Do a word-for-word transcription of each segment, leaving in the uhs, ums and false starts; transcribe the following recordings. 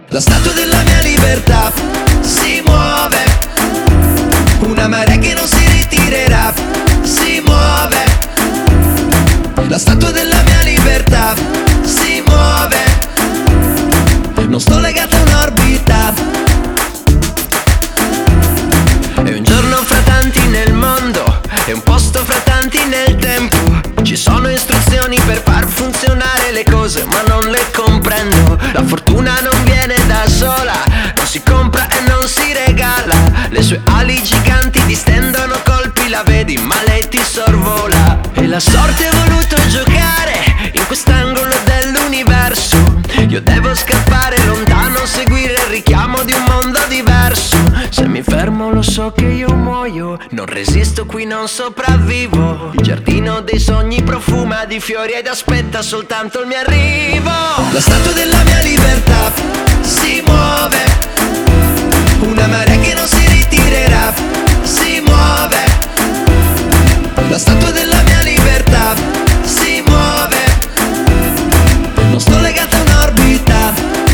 La statua della mia libertà si muove, una marea che non si ritirerà, si muove. La statua della mia libertà si muove, non sto legato a un'orbita. È un giorno fra tanti nel mondo, è un posto fra tanti nel tempo. Ci sono istruzioni per far funzionare le cose, ma non le comprendo. La fortuna non viene da sola, non si compra e non si regala. Le sue ali giganti distendono colpi, la vedi ma lei ti sorvola. E la sorte ha voluto giocare in quest'angolo dell'universo. Io devo scappare lontano, seguire il richiamo di un mondo diverso. Se mi fermo lo so che io muoio, non resisto qui, non sopravvivo. Il giardino dei sogni profuma di fiori ed aspetta soltanto il mio arrivo. La statua della mia libertà si muove, una marea che non si ritirerà, si muove. La statua della mia libertà si muove, non sto legato a un'orbita.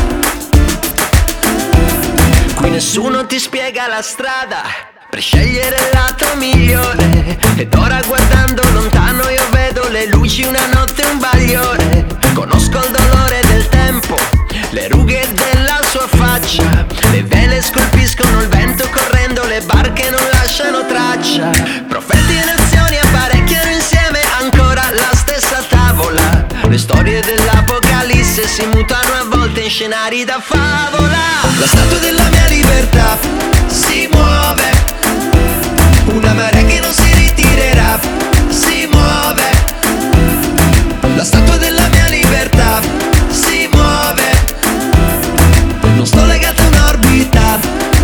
Qui nessuno ti spiega la strada per scegliere il lato migliore. Ed ora guardando lontano io vedo le luci, una notte e un bagliore. Conosco il dolore del tempo, le rughe della sua faccia. Le vele scolpiscono il vento correndo, le barche non lasciano traccia. Profeti e nazioni apparecchiano insieme ancora la stessa tavola. Le storie dell'apocalisse si mutano a volte in scenari da favola. La statua della mia libertà si muove, una marea che non si ritirerà, si muove. La statua della mia libertà si muove, non sto legato a un'orbita.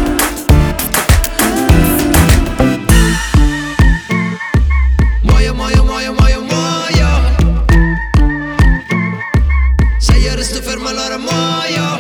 Muoio, muoio, muoio, muoio, muoio. Se io resto fermo allora muoio.